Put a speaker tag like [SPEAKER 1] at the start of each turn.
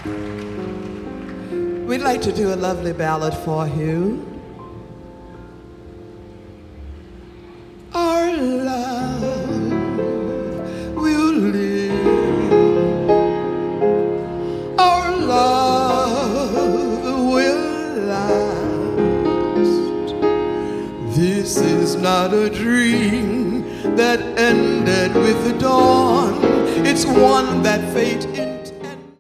[SPEAKER 1] We'd like to do a lovely ballad for you. Our love will live. Our love will last. This is not a dream that ended with the dawn. It's one that fate